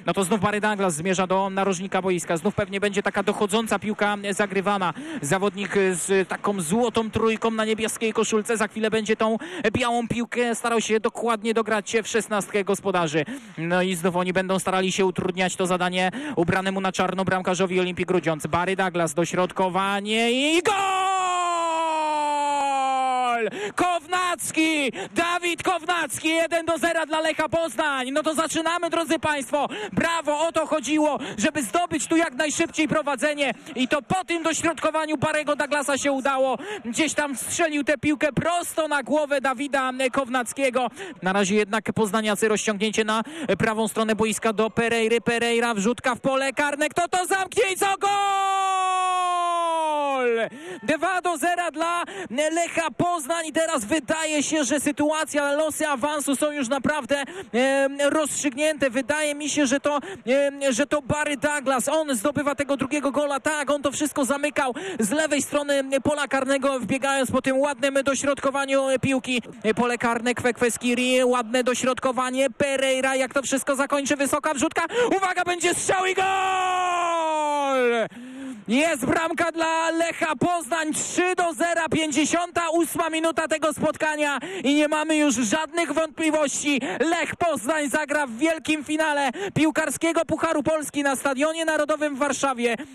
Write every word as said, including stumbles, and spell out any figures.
No to znów Barry Douglas zmierza do narożnika boiska. Znów pewnie będzie taka dochodząca piłka zagrywana. Zawodnik z taką złotą trójką na niebieskiej koszulce. Za chwilę będzie tą białą piłkę starał się dokładnie dograć w szesnastkę gospodarzy. No i znów oni będą starali się utrudniać to zadanie ubranemu na czarno bramkarzowi Olimpii Grudziądz. Barry Douglas, dośrodkowanie i gol! Kownacki! Dawid Kownacki! jeden do zera dla Lecha Poznań. No to zaczynamy, drodzy Państwo. Brawo, o to chodziło, żeby zdobyć tu jak najszybciej prowadzenie. I to po tym dośrodkowaniu Barry'ego Douglasa się udało. Gdzieś tam strzelił tę piłkę prosto na głowę Dawida Kownackiego. Na razie jednak poznaniacy rozciągnięcie na prawą stronę boiska do Pereiry. Pereira, wrzutka w pole karne. Kto to zamknie i co? Gol! dwa do zera dla Lecha Poznań i teraz wydaje się, że sytuacja, losy awansu są już naprawdę e, rozstrzygnięte. Wydaje mi się, że to, e, że to Barry Douglas, on zdobywa tego drugiego gola. Tak, on to wszystko zamykał z lewej strony pola karnego, wbiegając po tym ładnym dośrodkowaniu piłki. Pole karne, Kwekweskiri, ładne dośrodkowanie, Pereira, jak to wszystko zakończy, wysoka wrzutka, uwaga, będzie strzał i gol! Jest bramka dla Lecha Poznań, trzy do zera, pięćdziesiąta ósma minuta tego spotkania i nie mamy już żadnych wątpliwości. Lech Poznań zagra w wielkim finale piłkarskiego Pucharu Polski na Stadionie Narodowym w Warszawie.